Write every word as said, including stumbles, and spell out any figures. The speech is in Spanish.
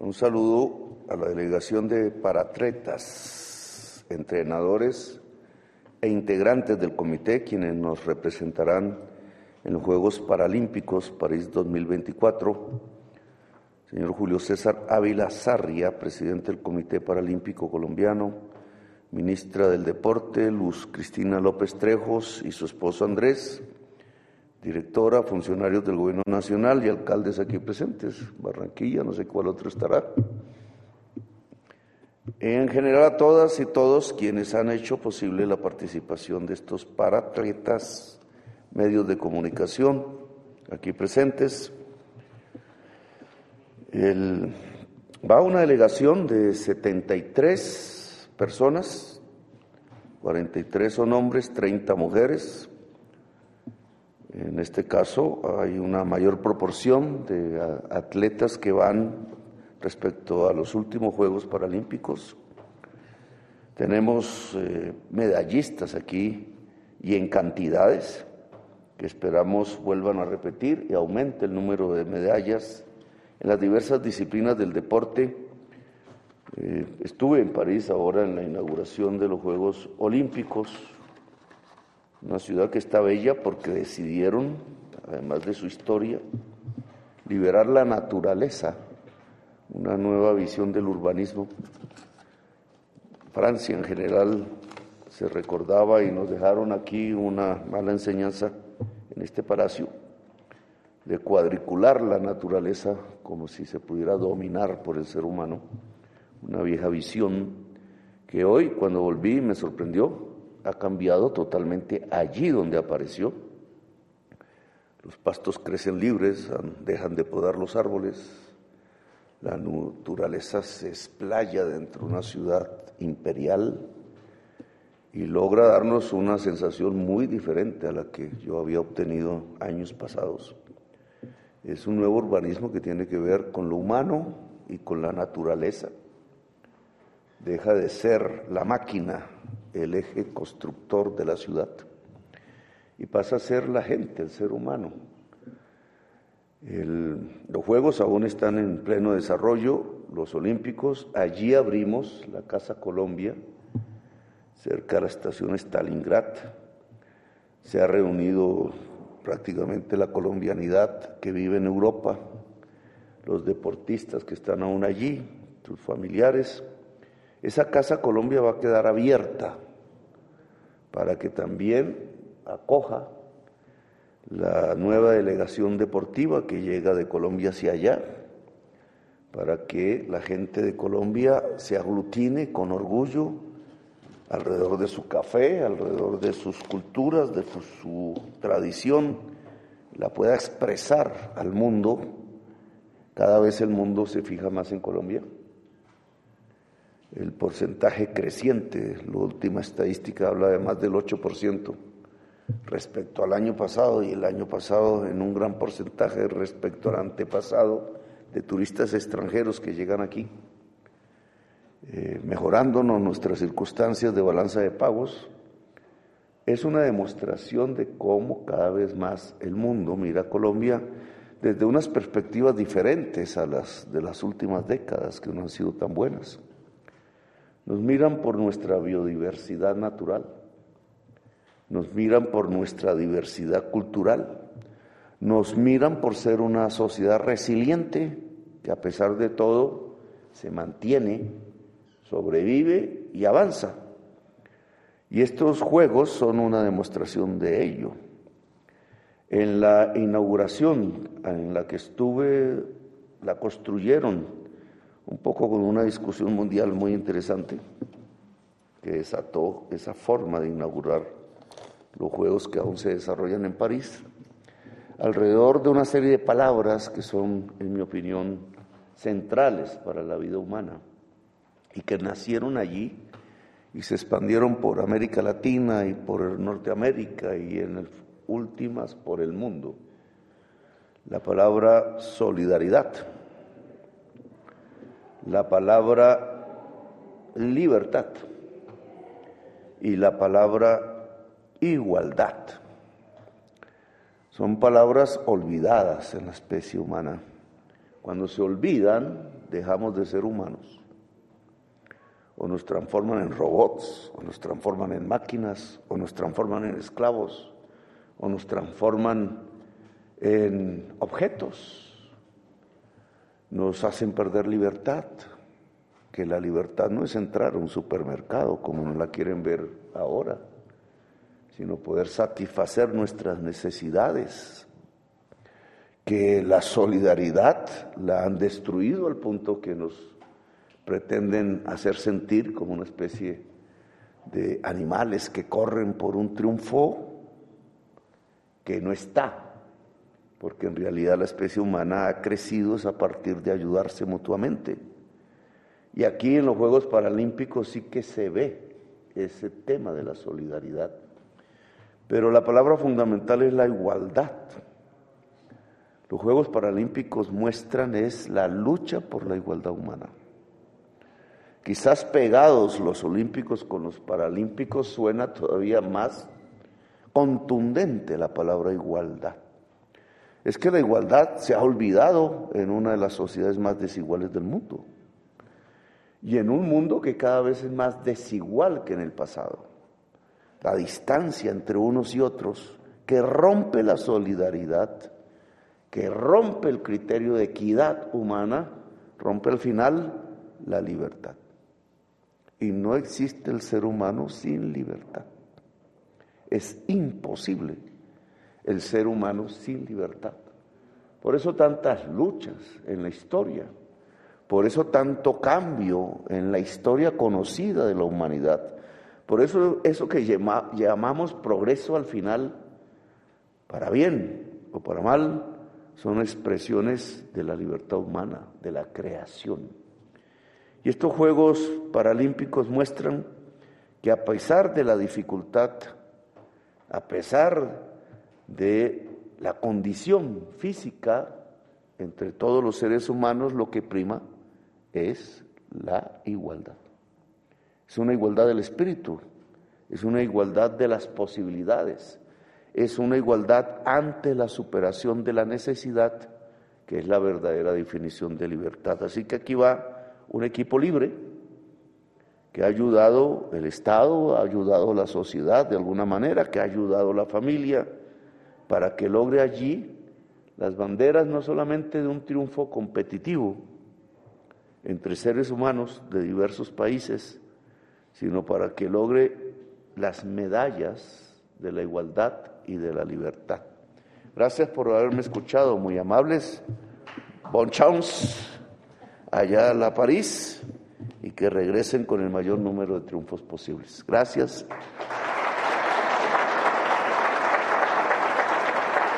Un saludo a la delegación de paratletas, entrenadores e integrantes del comité, quienes nos representarán en los Juegos Paralímpicos París dos mil veinticuatro. Señor Julio César Ávila Sarria, presidente del Comité Paralímpico Colombiano, ministra del Deporte, Luz Cristina López Trejos y su esposo Andrés, directora, funcionarios del Gobierno Nacional y alcaldes aquí presentes, Barranquilla, no sé cuál otro estará. En general a todas y todos quienes han hecho posible la participación de estos paratletas, medios de comunicación aquí presentes. El, va una delegación de setenta y tres personas, cuarenta y tres son hombres, treinta mujeres. En este caso hay una mayor proporción de atletas que van respecto a los últimos Juegos Paralímpicos. Tenemos eh, medallistas aquí y en cantidades que esperamos vuelvan a repetir y aumente el número de medallas en las diversas disciplinas del deporte. Eh, estuve en París ahora en la inauguración de los Juegos Olímpicos, una ciudad que está bella porque decidieron, además de su historia, liberar la naturaleza, una nueva visión del urbanismo. Francia en general se recordaba y nos dejaron aquí una mala enseñanza en este palacio de cuadricular la naturaleza como si se pudiera dominar por el ser humano, una vieja visión que hoy cuando volví me sorprendió, ha cambiado totalmente allí donde apareció. Los pastos crecen libres, dejan de podar los árboles, la naturaleza se explaya dentro de una ciudad imperial y logra darnos una sensación muy diferente a la que yo había obtenido años pasados. Es un nuevo urbanismo que tiene que ver con lo humano y con la naturaleza. Deja de ser la máquina el eje constructor de la ciudad y pasa a ser la gente, el ser humano. El, los Juegos aún están en pleno desarrollo, los Olímpicos. Allí abrimos la Casa Colombia, cerca de la estación Stalingrad. Se ha reunido prácticamente la colombianidad que vive en Europa, los deportistas que están aún allí, sus familiares. Esa Casa Colombia va a quedar abierta para que también acoja la nueva delegación deportiva que llega de Colombia hacia allá, para que la gente de Colombia se aglutine con orgullo alrededor de su café, alrededor de sus culturas, de su, su tradición, la pueda expresar al mundo. Cada vez el mundo se fija más en Colombia. El porcentaje creciente, la última estadística habla de más del ocho por ciento respecto al año pasado, y el año pasado en un gran porcentaje respecto al antepasado de turistas extranjeros que llegan aquí, eh, mejorándonos nuestras circunstancias de balanza de pagos. Es una demostración de cómo cada vez más el mundo mira a Colombia desde unas perspectivas diferentes a las de las últimas décadas que no han sido tan buenas. Nos miran por nuestra biodiversidad natural, nos miran por nuestra diversidad cultural, nos miran por ser una sociedad resiliente que a pesar de todo se mantiene, sobrevive y avanza. Y estos Juegos son una demostración de ello. En la inauguración en la que estuve, la construyeron un poco con una discusión mundial muy interesante que desató esa forma de inaugurar los Juegos que aún se desarrollan en París, alrededor de una serie de palabras que son, en mi opinión, centrales para la vida humana y que nacieron allí y se expandieron por América Latina y por Norteamérica y en últimas por el mundo. La palabra solidaridad, la palabra libertad y la palabra igualdad. Son palabras olvidadas en la especie humana. Cuando se olvidan, dejamos de ser humanos. O nos transforman en robots, o nos transforman en máquinas, o nos transforman en esclavos, o nos transforman en objetos. Nos hacen perder libertad, que la libertad no es entrar a un supermercado como nos la quieren ver ahora, sino poder satisfacer nuestras necesidades, que la solidaridad la han destruido al punto que nos pretenden hacer sentir como una especie de animales que corren por un triunfo que no está, porque en realidad la especie humana ha crecido es a partir de ayudarse mutuamente. Y aquí en los Juegos Paralímpicos sí que se ve ese tema de la solidaridad. Pero la palabra fundamental es la igualdad. Los Juegos Paralímpicos muestran es la lucha por la igualdad humana. Quizás pegados los olímpicos con los paralímpicos suena todavía más contundente la palabra igualdad. Es que la igualdad se ha olvidado en una de las sociedades más desiguales del mundo y en un mundo que cada vez es más desigual que en el pasado. La distancia entre unos y otros que rompe la solidaridad, que rompe el criterio de equidad humana, rompe al final la libertad. Y no existe el ser humano sin libertad. Es imposible el ser humano sin libertad. Por eso tantas luchas en la historia, por eso tanto cambio en la historia conocida de la humanidad, por eso eso que llama, llamamos progreso al final, para bien o para mal, son expresiones de la libertad humana, de la creación. Y estos Juegos Paralímpicos muestran que a pesar de la dificultad, a pesar de la condición física entre todos los seres humanos, lo que prima es la igualdad. Es una igualdad del espíritu, es una igualdad de las posibilidades, es una igualdad ante la superación de la necesidad, que es la verdadera definición de libertad. Así que aquí va un equipo libre que ha ayudado el Estado, ha ayudado la sociedad de alguna manera, que ha ayudado la familia para que logre allí las banderas no solamente de un triunfo competitivo entre seres humanos de diversos países, sino para que logre las medallas de la igualdad y de la libertad. Gracias por haberme escuchado, muy amables. Bon chance allá a la París y que regresen con el mayor número de triunfos posibles. Gracias.